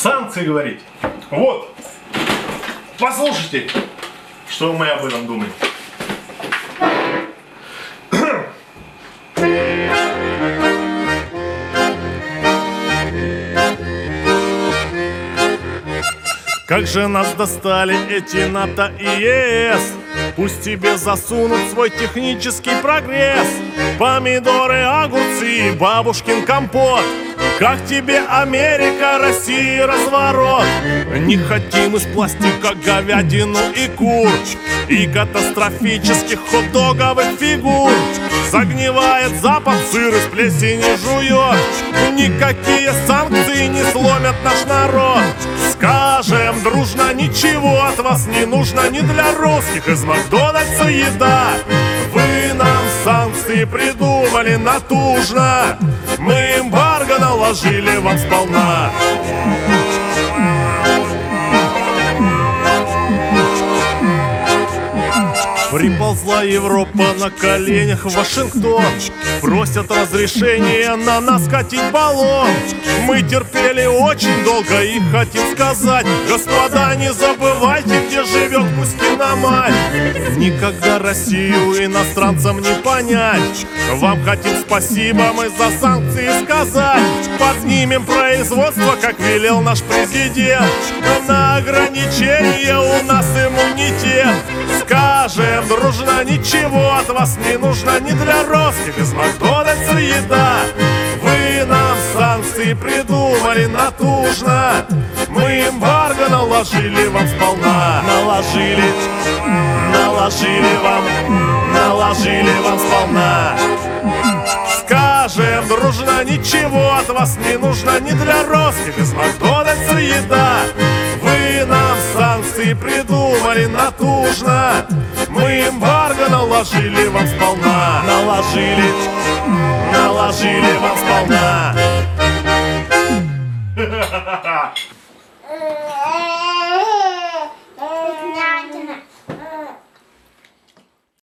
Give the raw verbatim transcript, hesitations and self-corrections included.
санкции говорить. Вот, послушайте, что мы об этом думаем. Как же нас достали эти НАТО и ЕС. Пусть тебе засунут свой технический прогресс. Помидоры, огурцы и бабушкин компот. Как тебе Америка, Россия, разворот? Не хотим из пластика говядину и кур и катастрофических хот-договых фигур. Загнивает Запад, сыр из плесени жует. Никакие санкции не сломят наш народ. Скажем дружно, ничего от вас не нужно. Не для русских из Макдональдса еда. Вы нам санкции придумали натужно. Мы эмбарго наложили вам сполна. Приползла Европа на коленях в Вашингтон. Просят разрешения на нас катить баллон. Мы терпели очень долго и хотим сказать: господа, не забывайте, где живет Кузькина мать. Никогда Россию иностранцам не понять. Вам хотим спасибо мы за санкции сказать. Поднимем производство, как велел наш президент. На ограничения у нас иммунитет. Скажем дружно, ничего от вас не нужно. Не для русских из Макдональдса еда. Вы нам санкции придумали натужно. Мы эмбарго наложили вам сполна. Наложили, наложили вам, наложили вам сполна. Скажем дружно, ничего от вас не нужно. Не для русских из Макдональдса еда. Вы нам санкции придумали натужно. Мы эмбарго наложили вам сполна. Наложили, наложили вам сполна.